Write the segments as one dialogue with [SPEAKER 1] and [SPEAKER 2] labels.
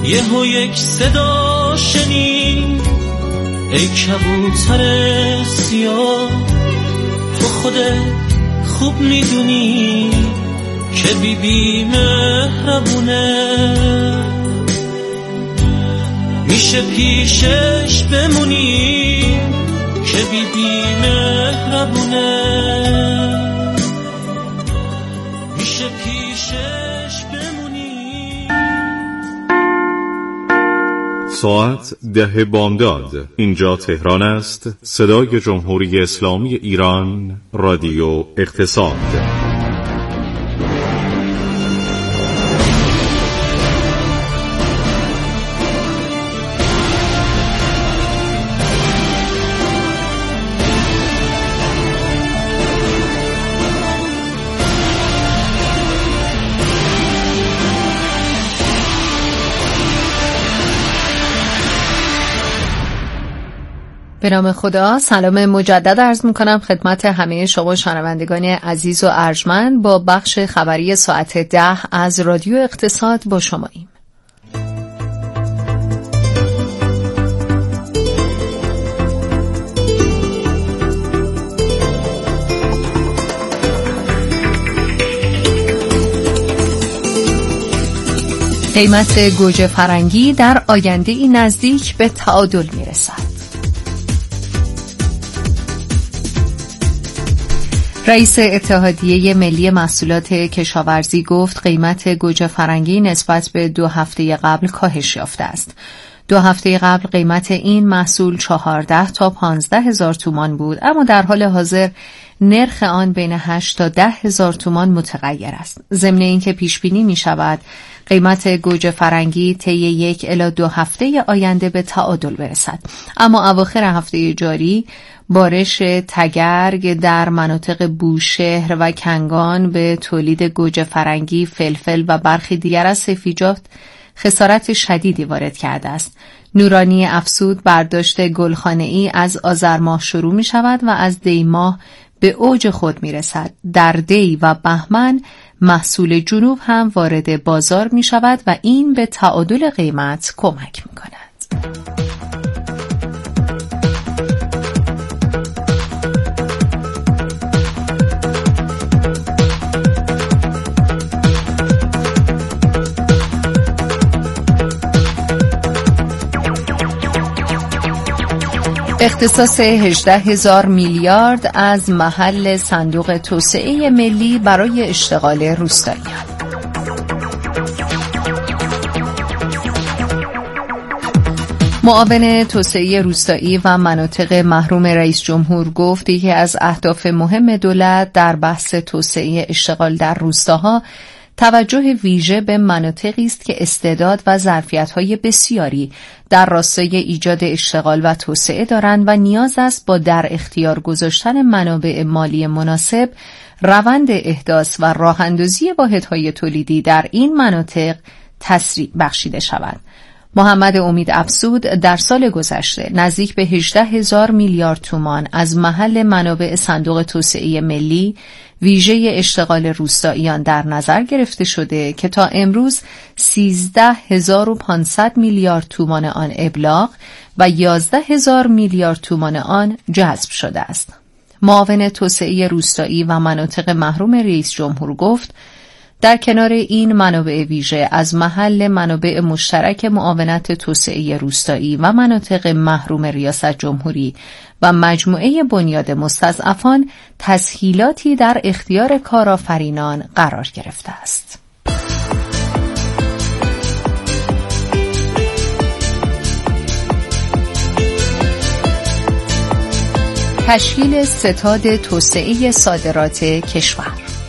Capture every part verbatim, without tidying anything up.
[SPEAKER 1] یهو یک صدا شنید، ای کبوتر سیاه، تو خودت خوب میدونی که بی بی مهربونه، میشه پیشش بمونی که بی بی مهربونه، میشه پیشش بمونی.
[SPEAKER 2] ساعت ده بامداد. اینجا تهران است. صدای جمهوری اسلامی ایران، رادیو اقتصاد.
[SPEAKER 3] به نام خدا، سلام مجدد عرض میکنم خدمت همه شما شنوندگان عزیز و ارجمند. با بخش خبری ساعت ده از رادیو اقتصاد با شماییم. قیمت گوجه فرنگی در آینده ای نزدیک به تعادل میرسد. رئیس اتحادیه ملی محصولات کشاورزی گفت قیمت گوجه فرنگی نسبت به دو هفته قبل کاهش یافته است. دو هفته قبل قیمت این محصول چهارده تا پانزده هزار تومان بود، اما در حال حاضر نرخ آن بین هشت تا ده هزار تومان متغیر است. ضمن اینکه پیش بینی می شود قیمت گوجه فرنگی طی یک الی دو هفته آینده به تعادل برسد، اما اواخر هفته جاری بارش تگرگ در مناطق بوشهر و کنگان به تولید گوجه فرنگی، فلفل و برخی دیگر از سبزیجات خسارت شدیدی وارد کرده است. نورانی افسود برداشت گلخانه‌ای از آذر ماه شروع می شود و از دی ماه به اوج خود می رسد. در دی و بهمن محصول جنوب هم وارد بازار می شود و این به تعادل قیمت کمک می کند. اختصاص هجده هزار میلیارد از محل صندوق توسعه ملی برای اشتغال روستاییان. معاون توسعه روستایی و مناطق محروم رئیس جمهور گفت یکی از اهداف مهم دولت در بحث توسعه اشتغال در روستاها توجه ویژه به مناطقی است که استعداد و ظرفیت‌های بسیاری در راستای ایجاد اشتغال و توسعه دارند و نیاز است با در اختیار گذاشتن منابع مالی مناسب روند احداث و راه‌اندازی واحدهای تولیدی در این مناطق تسریع بخشیده شود. محمد امید افسود در سال گذشته نزدیک به هجده هزار میلیارد تومان از محل منابع صندوق توسعه ملی ویژه اشتغال روستاییان در نظر گرفته شده که تا امروز سیزده هزار و پانصد میلیارد تومان آن ابلاغ و یازده هزار میلیارد تومان آن جذب شده است. معاون توسعه روستایی و مناطق محروم رئیس جمهور گفت در کنار این منابع ویژه از محل منابع مشترک معاونت توسعه روستایی و مناطق محروم ریاست جمهوری و مجموعه بنیاد مستضعفان تسهیلاتی در اختیار کارآفرینان قرار گرفته است. تشکیل ستاد توسعه صادرات کشور.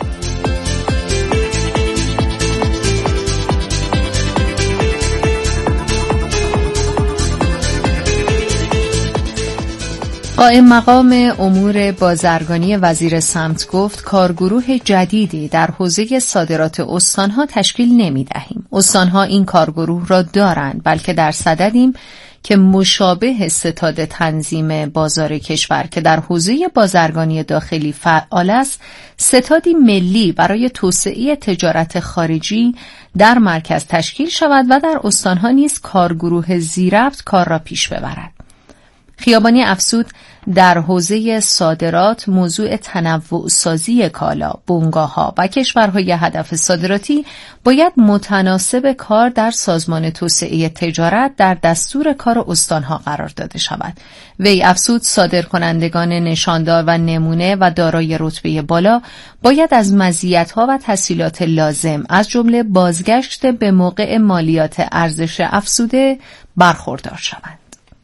[SPEAKER 3] قائم مقام امور بازرگانی وزیر سمت گفت کارگروه جدیدی در حوزه صادرات استانها تشکیل نمی دهیم. استانها این کارگروه را دارند، بلکه در صددیم که مشابه ستاد تنظیم بازار کشور که در حوزه بازرگانی داخلی فعال است، ستادی ملی برای توسعه تجارت خارجی در مرکز تشکیل شود و در استانها نیز کارگروه ذی‌ربط کار را پیش ببرد. خیابانی افزود در حوزه صادرات موضوع تنوع سازی کالا، بنگاه‌ها و کشورهای هدف صادراتی باید متناسب کار در سازمان توسعه تجارت در دستور کار استانها قرار داده شود. وی افزود صادرکنندگان نشاندار و نمونه و دارای رتبه بالا باید از مزیت‌ها و تسهیلات لازم از جمله بازگشت به موقع مالیات ارزش افزوده برخوردار شوند.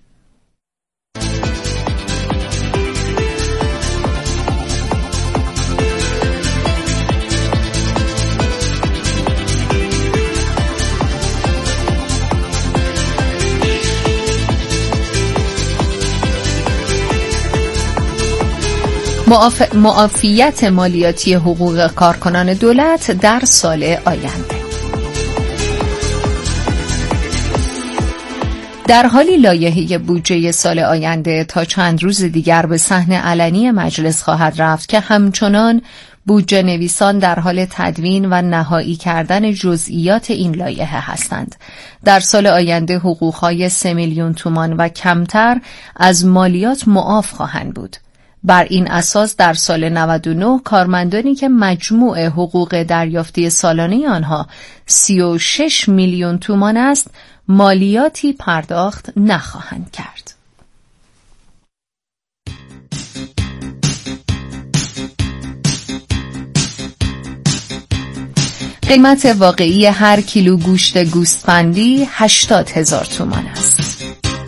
[SPEAKER 3] معاف... معافیت مالیاتی حقوق کارکنان دولت در سال آینده. در حالی لایحه بودجه سال آینده تا چند روز دیگر به صحن علنی مجلس خواهد رفت که همچنان بودجه نویسان در حال تدوین و نهایی کردن جزئیات این لایحه هستند. در سال آینده حقوق‌های سه میلیون تومان و کمتر از مالیات معاف خواهند بود. بر این اساس در سال نود و نه کارمندانی که مجموع حقوق دریافتی سالانه آنها سی و شش میلیون تومان است مالیاتی پرداخت نخواهند کرد. قیمت واقعی هر کیلو گوشت گوسفندی هشتاد هزار تومان است.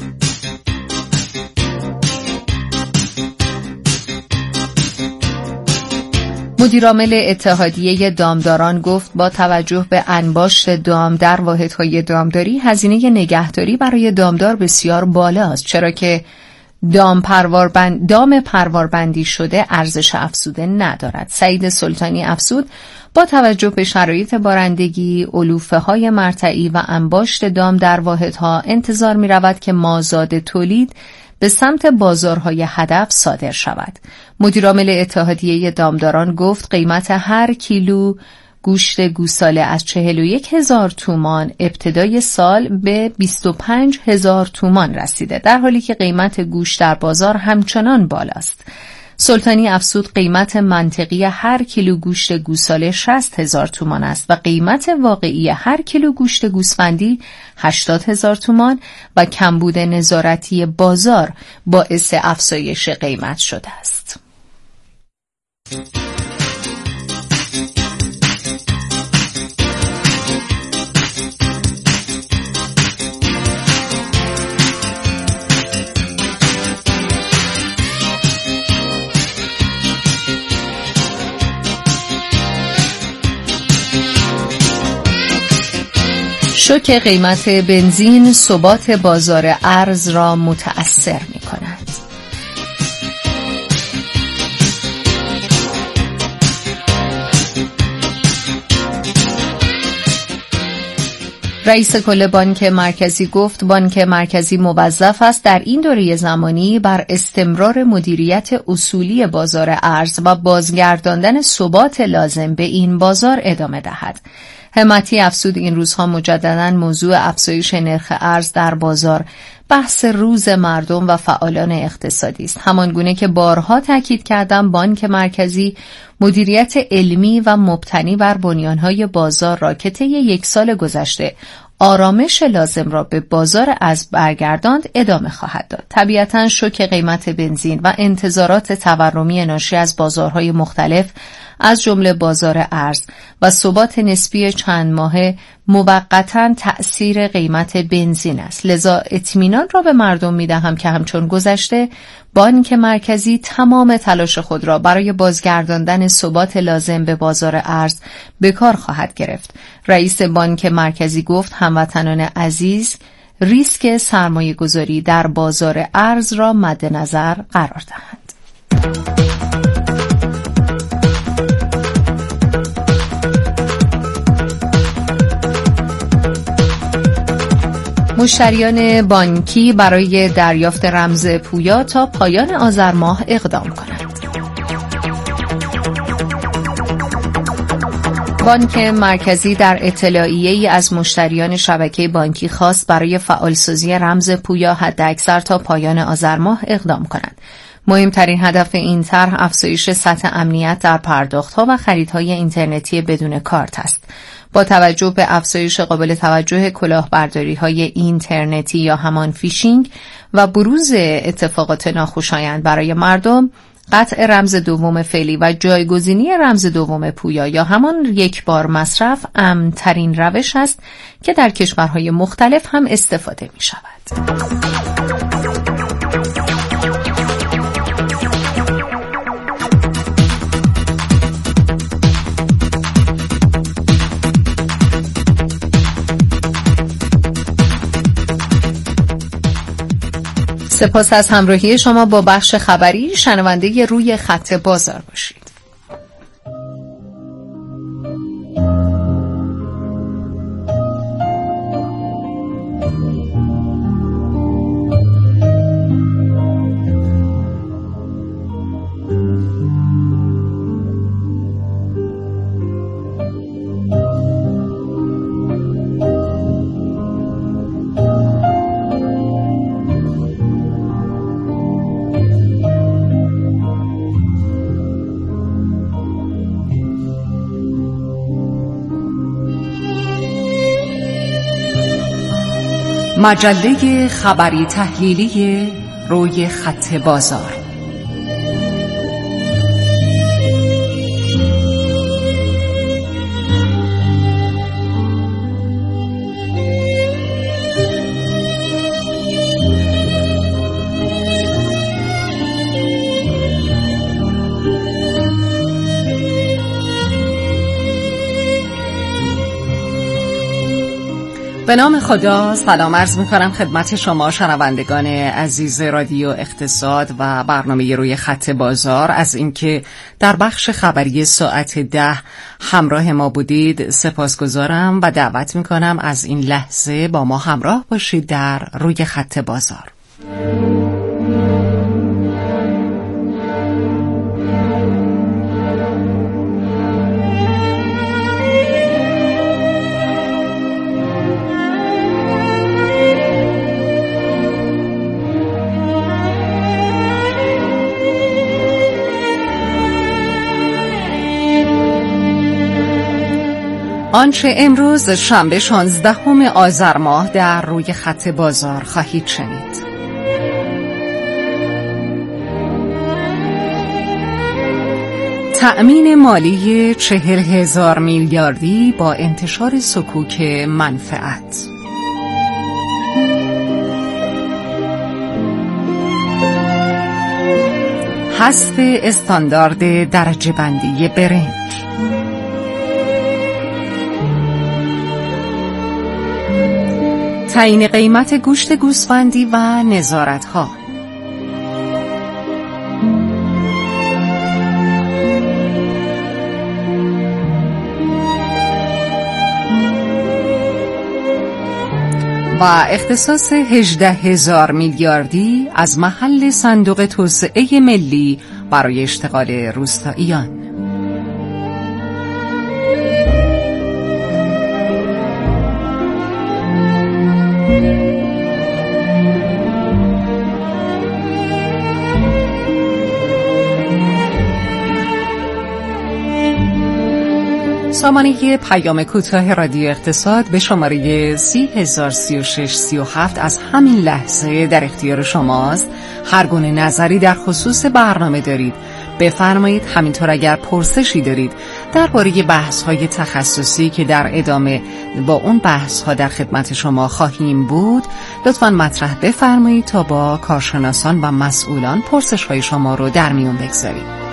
[SPEAKER 3] مدیرعامل اتحادیه دامداران گفت با توجه به انباشت دام در واحدهای دامداری هزینه نگهداری برای دامدار بسیار بالا است، چرا که دام پرواربند دام پرواربندی شده ارزش افزوده ندارد. سعید سلطانی افزود با توجه به شرایط بارندگی، علوفه های مرتعی و انباشت دام در واحدها انتظار می رود که مازاد تولید به سمت بازارهای هدف صادر شود. مدیرعامل اتحادیه دامداران گفت قیمت هر کیلو گوشت گوساله از چهل و یک هزار تومان ابتدای سال به بیست و پنج هزار تومان رسیده، در حالی که قیمت گوشت در بازار همچنان بالاست. سلطانی افزود قیمت منطقی هر کیلو گوشت گوساله شصت هزار تومان است و قیمت واقعی هر کیلو گوشت گوسفندی هشتاد هزار تومان و کمبود نظارتی بازار باعث افزایش قیمت شده است. شوک قیمت بنزین ثبات بازار ارز را متأثر می کند. رئیس کل بانک مرکزی گفت بانک مرکزی موظف است در این دوره زمانی بر استمرار مدیریت اصولی بازار ارز و بازگرداندن ثبات لازم به این بازار ادامه دهد. همتی افزود این روزها مجدداً موضوع افزایش نرخ ارز در بازار بحث روز مردم و فعالان اقتصادی است. همانگونه که بارها تاکید کردم بانک مرکزی مدیریت علمی و مبتنی بر بنیانهای بازار را که طی یک سال گذشته آرامش لازم را به بازار ارز برگرداند ادامه خواهد داد. طبیعتاً شوک قیمت بنزین و انتظارات تورمی ناشی از بازارهای مختلف از جمله بازار ارز و ثبات نسبی چند ماهه موقتاً تأثیر قیمت بنزین است. لذا اطمینان را به مردم می‌دهم که همچون گذشته بانک مرکزی تمام تلاش خود را برای بازگرداندن ثبات لازم به بازار ارز به کار خواهد گرفت. رئیس بانک مرکزی گفت هموطنان عزیز ریسک سرمایه گذاری در بازار ارز را مد نظر قرار دهند. مشتریان بانکی برای دریافت رمز پویا تا پایان آذر ماه اقدام کنند. بانک مرکزی در اطلاعیه‌ای از مشتریان شبکه بانکی خواست برای فعالسازی رمز پویا حداکثر تا پایان آذر ماه اقدام کنند. مهمترین هدف این طرح افزایش سطح امنیت در پرداخت‌ها و خریدهای اینترنتی بدون کارت است. با توجه به افزایش قابل توجه کلاهبرداری‌های اینترنتی یا همان فیشینگ و بروز اتفاقات ناخوشایند برای مردم، قطع رمز دوم فعلی و جایگزینی رمز دوم پویا یا همان یک بار مصرف امن‌ترین روش است که در کشورهای مختلف هم استفاده می شود. سپاس از همراهی شما با بخش خبری. شنونده روی خط بازار باشید. مجله خبری تحلیلی روی خط بازار. به نام خدا سلام عرض می‌کنم خدمت شما شنوندگان عزیز رادیو اقتصاد و برنامه روی خط بازار. از اینکه در بخش خبری ساعت ده همراه ما بودید سپاسگزارم و دعوت می‌کنم از این لحظه با ما همراه باشید در روی خط بازار. آنچه امروز شنبه شانزدهم آذر ماه در روی خط بازار خواهید شنید. تأمین مالی چهل هزار میلیاردی با انتشار صکوک منفعت. حذف استاندارد درجه بندی برنج. تعیین قیمت گوشت گوسفندی و نظارت‌ها. و اختصاص هجده هزار میلیاردی از محل صندوق توسعه ملی برای اشتغال روستاییان. سامانه پیام کوتاه رادیو اقتصاد به شماره سی هزار سی و شش سی و هفت از همین لحظه در اختیار شماست. هر گونه نظری در خصوص برنامه دارید بفرمایید. همینطور اگر پرسشی دارید درباره بحث‌های تخصصی که در ادامه با اون بحث‌ها در خدمت شما خواهیم بود لطفاً مطرح بفرمایید تا با کارشناسان و مسئولان پرسش‌های شما رو در میون بگذاریم.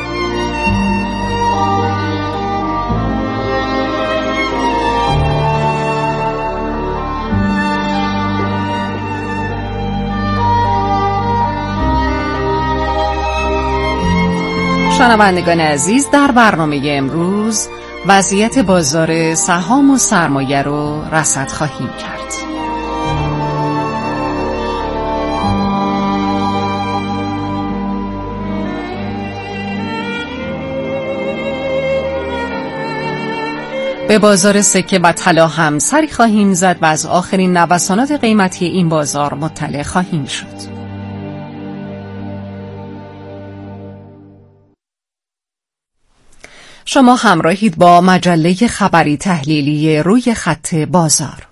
[SPEAKER 3] شنوندگان عزیز، در برنامه امروز وضعیت بازار سهام و سرمایه رو رصد خواهیم کرد. به بازار سکه و طلا هم سری خواهیم زد و از آخرین نوسانات قیمتی این بازار مطلع خواهیم شد. شما همراهید با مجله خبری تحلیلی روی خط بازار.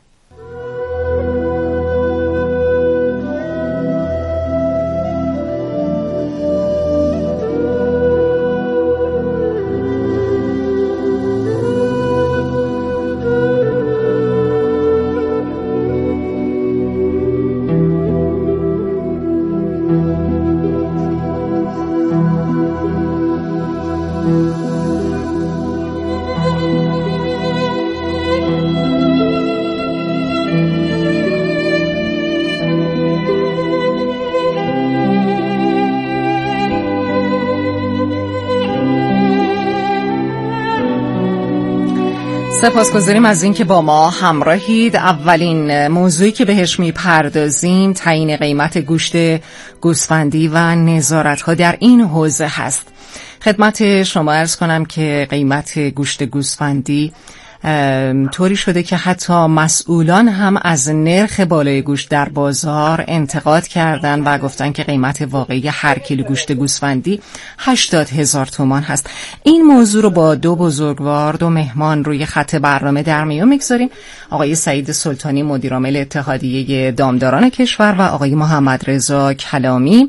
[SPEAKER 3] سپاسگزاریم از اینکه با ما همراهید. اولین موضوعی که بهش میپردازیم تعیین قیمت گوشت گوسفندی و نظارت‌ها در این حوزه هست. خدمت شما عرض کنم که قیمت گوشت گوسفندی طوری شده که حتی مسئولان هم از نرخ بالای گوشت در بازار انتقاد کردن و گفتن که قیمت واقعی هر کیلو گوشت گوسفندی هشتاد هزار تومان هست. این موضوع رو با دو بزرگوار، دو مهمان روی خط برنامه در میون میگذاریم. آقای سعید سلطانی مدیرعامل اتحادیه دامداران کشور و آقای محمد رضا کلامی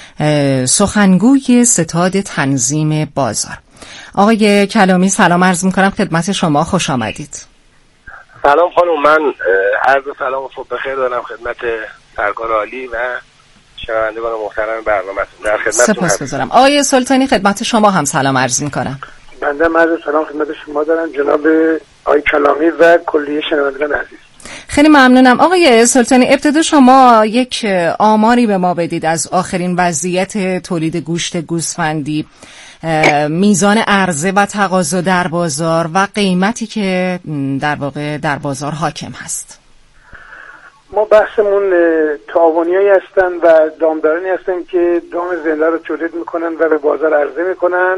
[SPEAKER 3] سخنگوی ستاد تنظیم بازار. آقای کلامی سلام عرض میکنم خدمت شما، خوش آمدید.
[SPEAKER 4] سلام خانم، من عرض سلام و صبح بخیر دارم خدمت سرکار عالی و شنوندگان محترم برنامه‌تون. در خدمتتون
[SPEAKER 3] سپاسگزارم. آقای سلطانی خدمت شما هم سلام عرض میکنم.
[SPEAKER 5] بنده عرض سلام خدمت شما دارم جناب آقای کلامی و کلیه شنوندگان عزیز.
[SPEAKER 3] خیلی ممنونم. آقای سلطانی ابتدا شما یک آماری به ما بدید از آخرین وضعیت تولید گوشت گوسفندی، میزان عرضه و تقاضا در بازار و قیمتی که در واقع در بازار حاکم هست.
[SPEAKER 5] ما بحثمون تعاونیایی هستن و دامدارانی هستن که دام زنده رو تولید میکنن و به بازار عرضه میکنن.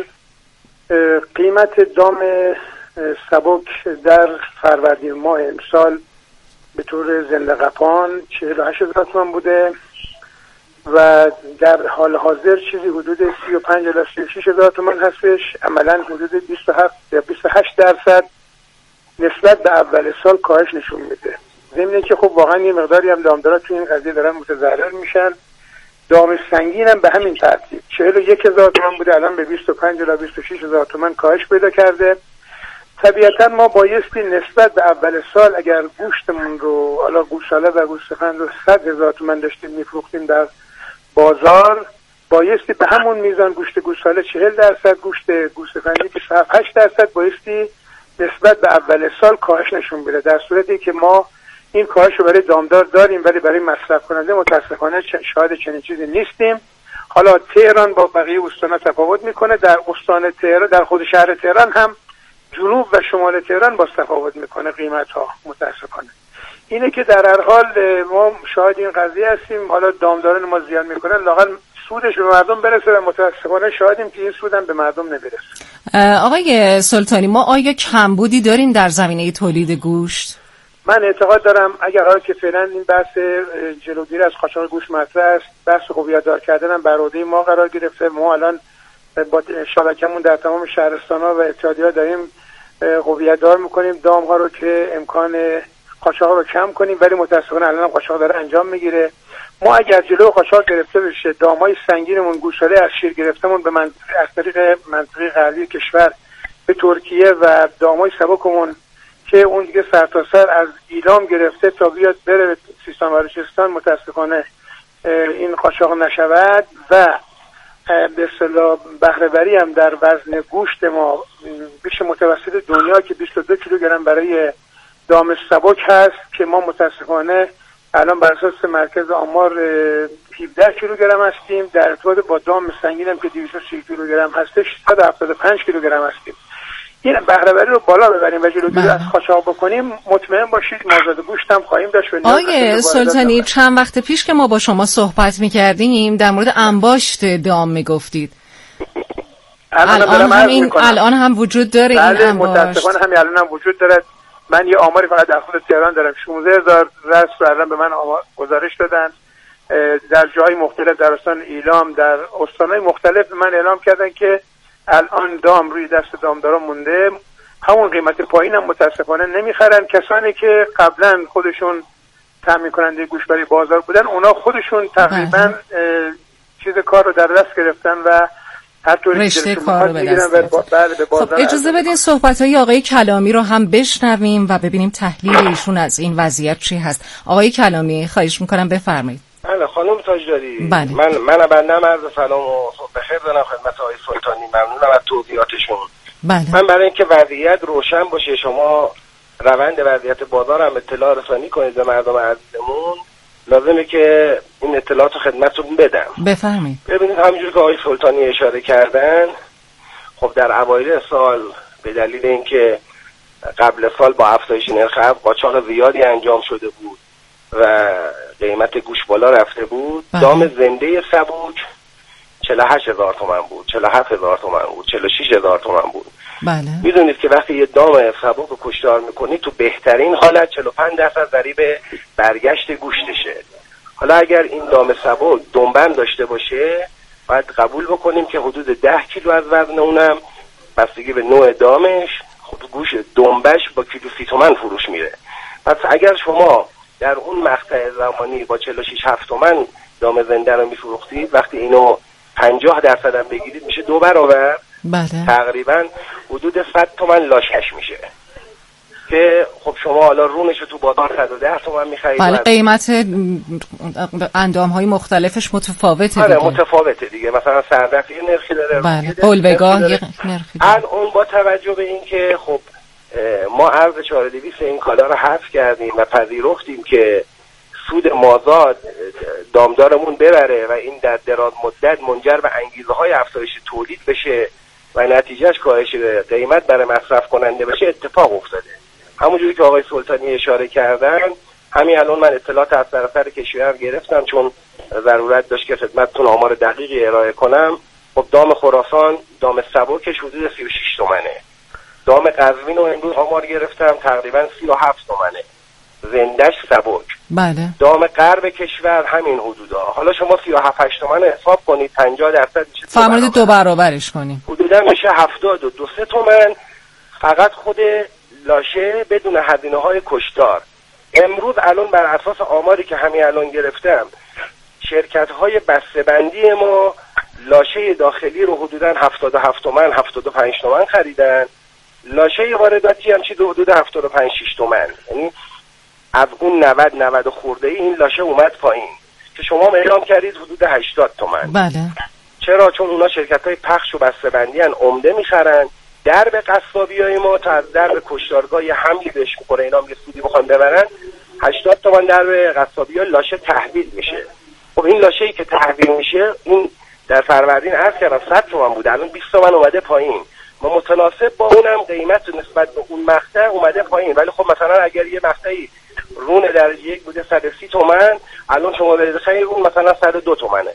[SPEAKER 5] قیمت دام سبک در فروردین ماه امسال به طور زنده قپان چهل و هشت هزار تومان بوده و در حال حاضر چیزی حدود سی و پنج الی سی و شش هزار تومان هستش. عملا حدود بیست و هفت یا بیست و هشت درصد نسبت به اول سال کاهش نشون میده. ضمن که خب واقعا یه مقداری هم دامدارا تو این قضیه دارن متضرر میشن. دام سنگین هم به همین ترتیب چهل و یک هزار تومان بوده، الان به بیست و پنج الی بیست و شش هزار تومان کاهش پیدا کرده. طبیعتا ما بایستی نسبت به اول سال اگر گوشتمون رو حالا گوساله و گوسفند رو صد هزار تومان داشتیم میفروختیم در بازار، بایستی به همون میزان گوشت گوساله چهل درصد، گوشت گوسفندی بیست و هشت درصد بایستی نسبت به اول سال کاهش نشون بده. در صورتی که ما این کاهش رو برای دامدار داریم ولی برای مصرف کننده متاسفانه شاهد چنین چیزی نیستیم. حالا تهران با بقیه استان‌ها تفاوت میکنه. در استان تهران، در خود شهر تهران هم جنوب و شمال تهران با تفاوت میکنه قیمت ها متاسفانه. اینه که در هر حال ما شاهد این قضیه هستیم. حالا دامداران ما زیان میکنن لااقل سودش به مردم برسه و متاسفانه شاهدیم که این سودم به مردم نمیرسه.
[SPEAKER 3] آقای سلطانی ما آیا کمبودی داریم در زمینه تولید گوشت؟
[SPEAKER 5] من اعتقاد دارم اگر حالا که فعلا این بحث جلوگیری از قاچاق گوشت مطرح است، بحث هویت‌دار کردن بر عهده ما قرار گرفته. ما الان با شبکه‌مون در تمام شهرستان‌ها و اتحادیه‌ها داریم هویت‌دار می‌کنیم دام‌ها رو که امکان قاچاق رو کم کنیم، ولی متأسفانه الان قاچاق داره انجام میگیره. ما اگر جلو قاچاق گرفته بشه، دام‌های سنگینمون گوساله از شیر گرفتمون به منطقه از طریق منطقه غربی کشور به ترکیه و دام‌های سبکمون که اون دیگه سرتاسر از ایلام گرفته تا بیاد بره به سیستان و بلوچستان، متأسفانه این قاچاق نشود و به اصطلاح بهره وری هم در وزن گوشت ما بیش متوسط دنیا که بیست و دو کیلوگرم برای دام سبک هست که ما متاسفانه الان بر اساس مرکز آمار هفده کیلوگرم هستیم. در ارتباط با دام سنگین هم که دویست و سی کیلوگرم هستش صد و هفتاد و پنج کیلوگرم هستیم. این بهره وری رو بالا ببریم و جلوگیری از قاچاق بکنیم، مطمئن باشید مازاد گوشت هم خواهیم داشت.
[SPEAKER 3] آقای سلطانی چند وقت پیش که ما با شما صحبت می‌کردیم در مورد انباشت دام می‌گفتید. الان همین الان هم وجود داره این
[SPEAKER 5] انباشت؟ متاسفانه همین الان هم وجود داره. من یه آماری فقط در خود تهران دارم، شانزده هزار رست رو الان به من گزارش دادن در جای مختلف، در استان ایلام، در استانهای مختلف به من اعلام کردن که الان دام روی دست دامدارا مونده، همون قیمت پایین هم متاسفانه نمیخرن. کسانی که قبلا خودشون تامین کننده گوشت بازار بودن، اونا خودشون تقریبا چیز کار رو در دست گرفتن و
[SPEAKER 3] رشته کار رو به دست گرفتن. خب اجازه بدین صحبت‌های آقای کلامی رو هم بشنویم و ببینیم تحلیل ایشون از این وضعیت چی هست. آقای کلامی خواهش میکنم بفرمایید.
[SPEAKER 4] بله خانم تاجداری،
[SPEAKER 3] بله.
[SPEAKER 4] من من بنده عرض سلام و صبح بخیر دارم خدمت آقای سلطانی. ممنونم از توضیحاتشون.
[SPEAKER 3] بله.
[SPEAKER 4] من برای اینکه وضعیت روشن باشه، شما روند وضعیت بازار هم اطلاع رسانی کنید به مردم عزیزمون، لازمه که این اطلاعات رو خدمتتون بدم.
[SPEAKER 3] بفرمایید.
[SPEAKER 4] ببینید همونجوری که آقای سلطانی اشاره کردن، خب در اوایل سال به دلیل اینکه قبل سال با افزایش نرخ قاچاق زیادی انجام شده بود و قیمت گوش بالا رفته بود، بله. دام زنده سبوک چهل و هشت هزار تومان بود، چهل و هفت هزار تومان بود، چهل و شش هزار تومان بود.
[SPEAKER 3] بله.
[SPEAKER 4] میدونید که وقتی یه دام سبوک رو کشتار میکنید، تو بهترین حالت چهل و پنج درصد ضریب برگشت گوشتشه. حالا اگر این دام سبوک دنبند داشته باشه، باید قبول بکنیم که حدود ده کیلو از وزن اونم بستگی به نوع دامش، خب گوش دنبش با کیلو سی تومن فروش میره. پس اگر شما در اون مقطع زمانی با چهل و شش هفت تومن دام زنده رو میفروختید، وقتی اینو پنجاه درصد هم بگیرید میشه دو برابر.
[SPEAKER 3] بله.
[SPEAKER 4] تقریبا حدود صد تومن لاشش میشه که خب شما حالا رونش رو تو بازار صد و ده تومن میخرید.
[SPEAKER 3] بله قیمت اندام های مختلفش متفاوته
[SPEAKER 4] دیگه.
[SPEAKER 3] آره
[SPEAKER 4] متفاوته دیگه، مثلا سردرد یه نرخی داره،
[SPEAKER 3] بله بلبگاه یه نرخی داره.
[SPEAKER 4] الان با توجه به اینکه خب ما ارز چهار دویست این کالا رو حذف کردیم و پذیرفتیم که سود مازاد دامدارمون ببره و این در دراز مدت منجر به انگیزه های افزایش تولید بشه و نتیجهش کاهش قیمت برای مصرف کننده بشه، اتفاق افتاده. همونجوری که آقای سلطانی اشاره کردن، همین الان من اطلاعات از سراسر کشور گرفتم چون ضرورت داشت که خدمتتون آمار دقیقی ارائه کنم. خب دام خراسان دام سبکش حدود سی و شش تومنه، دام قزوین رو امروز آمار گرفتم تقریبا سی و هفت تومنه، زندش سبک.
[SPEAKER 3] بله.
[SPEAKER 4] دام غرب کشور همین حدودا. حالا شما سی و هفت هشت تومن حساب کنید، پنجاه درصد میشه
[SPEAKER 3] فرمودید دو برابرش کنیم،
[SPEAKER 4] حدودا میشه هفتاد و دو سه تومن فقط خود لاشه بدون هزینه های کشتار. امروز الان بر اساس آماری که همین الان گرفتم، شرکت های بسته‌بندی ما لاشه داخلی رو حدودا هفتاد و هفت تومن هفتاد و پنج تومن خریدن، لاشه وارداتی هم چیز حدود هفتاد و پنج شش تومن. یعنی از اون نود نود خورده ای این لاشه اومد پایین که شما اعلام کردید حدود هشتاد تومن.
[SPEAKER 3] بله.
[SPEAKER 4] چرا؟ چون اونا شرکت های پخش و بسته‌بندی ان، عمده میخرن. درب قصابیای ما تا از درب کشتارگاه یه حملی بهش میخوره، اینا هم یه سودی بخوان ببرن، هشتاد تومن درب قصابی‌ها لاشه تحویل میشه. خب این لاشه‌ای که تحویل میشه، این در فروردین عرض کردم صد تومن بود، الان بیست تومن اومده پایین. ما متناسب با اونم قیمت نسبت به اون مقطع اومده پایین. ولی خب مثلا اگر یه مقطعی رون در یک بوده صد و سی تومن، الان شما برید خیلی اون مثلا صد و دو تومنه،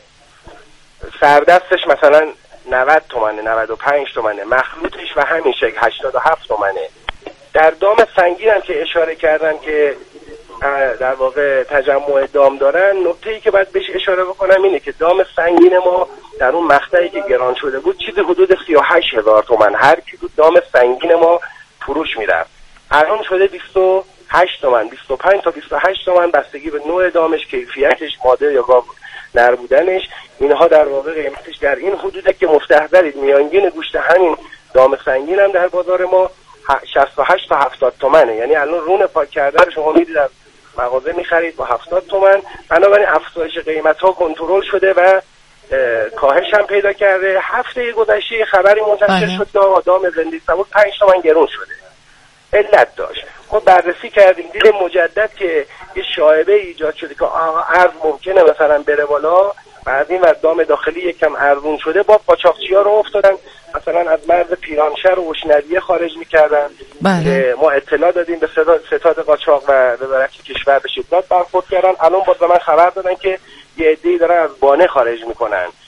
[SPEAKER 4] سردستش مثلا نود تومنه، نود و پنج تومنه، مخلوطش و همین شکل هشتاد و هفت تومنه. در دام سنگین هم که اشاره کردن که در واقع تجمع دام دارن، نکته‌ای که باید بهش اشاره بکنم اینه که دام سنگین ما در اون مقطعی که گران شده بود چیزی حدود سی و هشت هزار تومن هر کیلو دام سنگین ما فروش میرفت. الان شده بیست و هشت تومن، بیست و پنج تا بیست و هشت تومن، بستگی به نوع دامش، کیفیتش، ماده یا گاو نر بودنش. اینها در واقع قیمتش در این حدوده که مستحضرید. میانگین گوشت همین دام سنگین هم در بازار ما شصت و هشت تا هفتاد تومنه. یعنی الان رون پاک کرده رو شما میدید از مغازه میخرید با هفتاد تومن. بنابراین افزایش قیمت ها کنترل شده و کاهش هم پیدا کرده. هفته گذشته خبری منتشر شد که دام زندگی سبک پنج تومن گرون شده. علت داشت. خب بررسی کردیم، دیدیم مجدد که یه شایبه ایجاد شده که ارز ممکنه مثلا بره بالا. بعد این و دام داخلی یکم ارزون شده، با قاچاقچی‌ها رو افتادن مثلا از مرز پیرانشهر و اشنویه خارج می‌کردن.
[SPEAKER 3] بله.
[SPEAKER 4] ما اطلاع دادیم به ستاد قاچاق و وزارت کشور به شدت برخورد کردن. الان باز من خبر دادن که یه عده‌ای دارن از بانه خارج میکنن.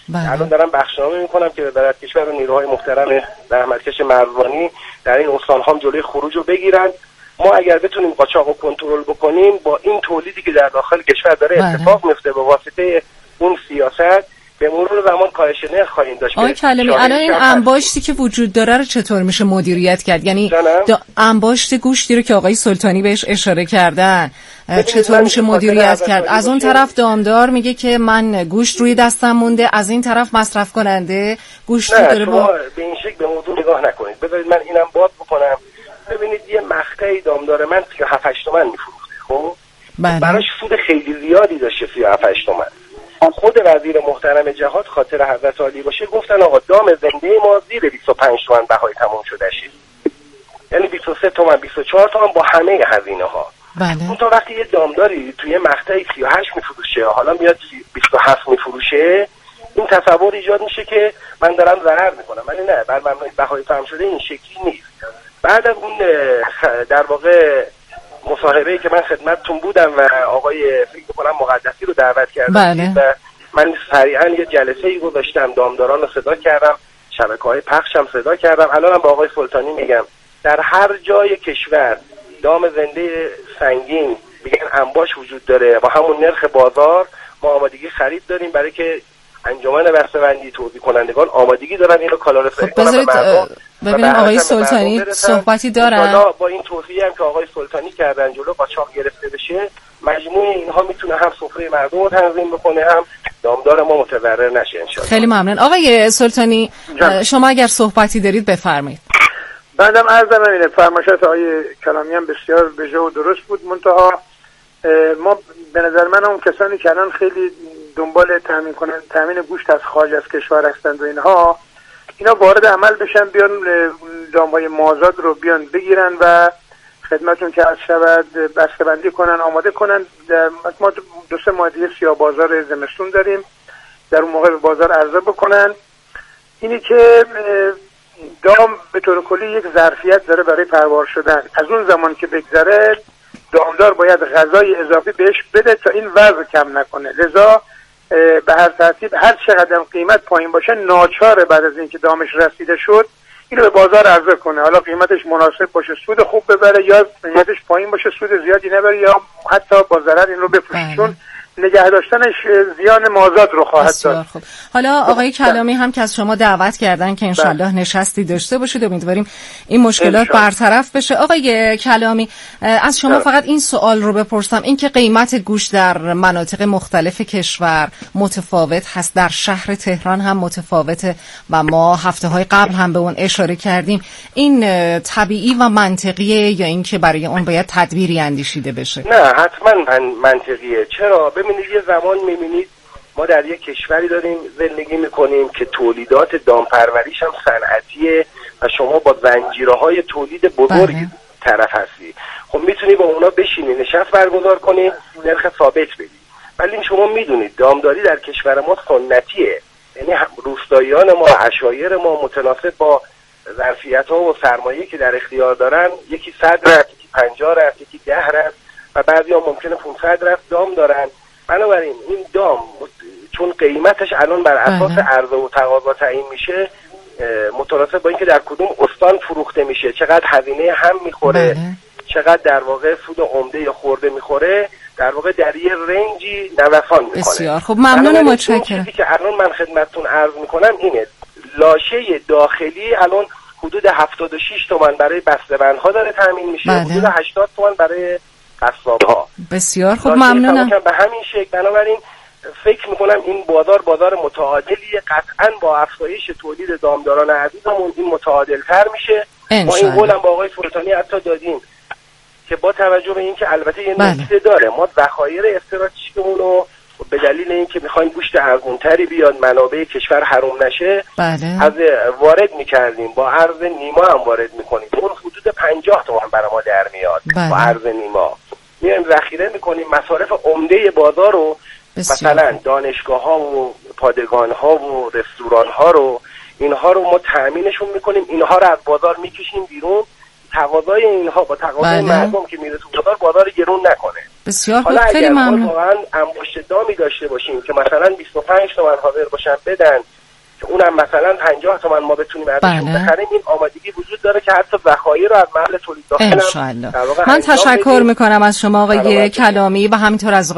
[SPEAKER 3] بله.
[SPEAKER 4] الان دارم بخشنامه میکنم که وزارت کشور و نیروهای محترم زحمتکش مرزبانی در این استان‌ها جلوی خروج رو بگیرن. ما اگر بتونیم قاچاق رو کنترل بکنیم، با این تولیدی که در داخل کشور داره بله. اتفاق میفته به واسطه اون سیاست، به مرور زمان کاهش نرخ خواهیم داشت.
[SPEAKER 3] آقای کلمی، الان این انباشتی که وجود داره رو چطور میشه مدیریت کرد؟ یعنی انباشت گوشتی رو که آقای سلطانی بهش اشاره کردن چطور میشه مدیریت کرد؟ از اون طرف دامدار میگه که من گوشت روی دستم مونده، از این طرف مصرف کننده گوشت رو داره. با
[SPEAKER 4] به این شکل به موضوع نگاه نکنید. بذارید من اینم باز بکنم. ببینید یه مقطعی دامدار من سی و هفت تومن میفروخته، خب
[SPEAKER 3] بله.
[SPEAKER 4] براش سود خیلی زیادی داشته سی و هفت تومن. خود وزیر محترم جهاد خاطر حضرت عالی باشه گفتن آقا دام زنده ما زیر بیست و پنج تومن بهای تموم شده شه، یعنی بیست و سه تومن بیست و چهار تومن با همه هزینه ها.
[SPEAKER 3] بله.
[SPEAKER 4] اون تا وقتی یه دامداری توی مقطعی سی و هشت میفروشه حالا میاد بیست و هفت میفروشه، این تصور ایجاد میشه که من دارم ضرر میکنم. ولی نه، بر مبنای بهای تموم شده این شکلی نیست. بعد از اون در واقع مصاحبه‌ای که من خدمتتون بودم و آقای فکر می‌کنم مقدسی رو دعوت کردم
[SPEAKER 3] بله.
[SPEAKER 4] و من سریعا یه جلسه‌ای گذاشتم، دامداران رو صدا کردم، شبکه‌های پخشم صدا کردم. الانم با آقای سلطانی میگم در هر جای کشور دام زنده سنگین میگن انباش وجود داره با همون نرخ بازار، ما آمادگی خرید داریم برای که انجمن بسته‌بندی توزیع کنندگان آمادگی دارن اینو کالا رو
[SPEAKER 3] خب بذارید ببینیم آقای سلطانی صحبتی دارن.
[SPEAKER 4] با این توصیه هم که آقای سلطانی کردن جلو قاچاق گرفته بشه، مجموعه اینها میتونه هم سفره مردم رو تنظیم بکنه هم دامدار ما متضرر نشه ان شاء الله.
[SPEAKER 3] خیلی ممنون. آقای سلطانی جان. شما اگر صحبتی دارید بفرمایید.
[SPEAKER 5] بعدم عرضم اینه فرمایشات آقای کلامی هم بسیار بجا و درست بود، منتها ما به نظر من اون کسانی که الان خیلی دنبال تامین کنن تامین گوشت از خارج از کشور هستند و اینها اینا وارد عمل بشن، بیان دامهای مازاد رو بیان بگیرن و خدمتون که از شود بسته‌بندی کنن، آماده کنن. ما دو سه ماه دیگه سیاه بازار زمستون داریم، در اون موقع به بازار عرضه بکنن. اینی که دام به طور کلی یک ظرفیت داره برای پروار شدن، از اون زمان که بگذره دامدار باید غذای اضافی بهش بده تا این وزن کم نکنه. لذا به هر ترتیب هر چقدر قیمت پایین باشه ناچاره بعد از اینکه دامش رسیده شد اینو به بازار عرضه کنه، حالا قیمتش مناسب باشه سود خوب ببره یا قیمتش پایین باشه سود زیادی نبره یا حتی با ضرر این رو بفروشه، چون نگه داشتنش زیان مازاد رو خواهد داشت.
[SPEAKER 3] خب. حالا آقای کلامی هم که از شما دعوت کردن که انشالله نشستی داشته باشید، امیدواریم این مشکلات برطرف بشه. آقای کلامی از شما ده. فقط این سوال رو بپرسم، این که قیمت گوشت در مناطق مختلف کشور متفاوت هست، در شهر تهران هم متفاوته و ما هفته های قبل هم به اون اشاره کردیم، این طبیعی و منطقیه یا این که برای اون باید تدبیری اندیشیده بشه؟
[SPEAKER 4] نه حتما من منطقیه. چرا؟ ببینید یه زمان میبینید ما در یک کشوری داریم زندگی میکنیم که تولیدات دامپروریش هم صنعتیه و شما با زنجیرهای تولید بزرگی بله. طرف هستی، خب میتونی با اونا بشینی نشست برگزار کنی نرخ ثابت بدی. ولی شما میدونید دامداری در کشور ما سنتیه، یعنی روستاییان ما عشایر ما متناسب با ظرفیت ها و سرمایه‌ای که در اختیار دارن یکی صد رفت، یکی پنجاه رفت، یکی ده رفت و بعضی ها ممکنه پانصد رفت دام دارن. بنابراین این دام چون قیمتش الان بر اساس عرضه و تقاضا تعیین میشه، متناسب با اینکه در کدوم استان فروخته میشه، چقدر هزینه هم میخوره، چقدر در واقع سود عمده یا خورده میخوره، در واقع در یه رنجی نوسان میکنه.
[SPEAKER 3] بسیار خب ممنون، متشکرم.
[SPEAKER 4] چیزی که الان من خدمتتون عرض میکنم اینه، لاشه داخلی الان حدود هفتاد و شش تومن برای بسته‌بندها داره تامین میشه، بله. حدود هشتاد تومن برای قصاب‌ها.
[SPEAKER 3] بسیار خوب ممنونم.
[SPEAKER 4] به همین شکل بنابراین فکر میکنم این بازار بازار متعادلیه، قطعاً با افزایش تولید دامداران عزیزمون این متعادل‌تر میشه. ما این قولم با آقای سلطانی حتی دادیم که با توجه به اینکه البته یه
[SPEAKER 3] بله.
[SPEAKER 4] نکته داره، ما ذخایر استراتژیکمون رو به دلیل اینکه میخوایم گوشت ارزان‌تری بیاد منابع کشور حروم نشه
[SPEAKER 3] بله.
[SPEAKER 4] از وارد میکردیم، با ارز نیما هم وارد میکنیم، اون حدود پنجاه تومن برای ما در میاد بله. با ارز نیما میایم ذخیره میکنیم، مصارف عمده بازار رو بسیار. مثلا دانشگاه ها و پادگان ها و رستوران ها رو اینها رو ما تأمینشون میکنیم، اینها رو از بازار میکشیم بیرون تقاضای اینها با تقاضای
[SPEAKER 3] بله.
[SPEAKER 4] مردم که میره تو بازار بازار گرون نکنه.
[SPEAKER 3] بسیار خوب،
[SPEAKER 4] حالا
[SPEAKER 3] خیلی
[SPEAKER 4] اگر ما
[SPEAKER 3] ممنون.
[SPEAKER 4] واقعا انباشته دامی داشته باشیم که مثلا بیست و پنج تومن حاضر باشن بدن که اونم مثلا پنجاه تومن ما بتونیم ازشون
[SPEAKER 3] بله.
[SPEAKER 4] بخریم، این آمادگی وجود داره که حتی ذخایر رو از محل تولید داخل
[SPEAKER 3] انشالله. من تشکر میکنم از شما آقای کلامی و همینطور از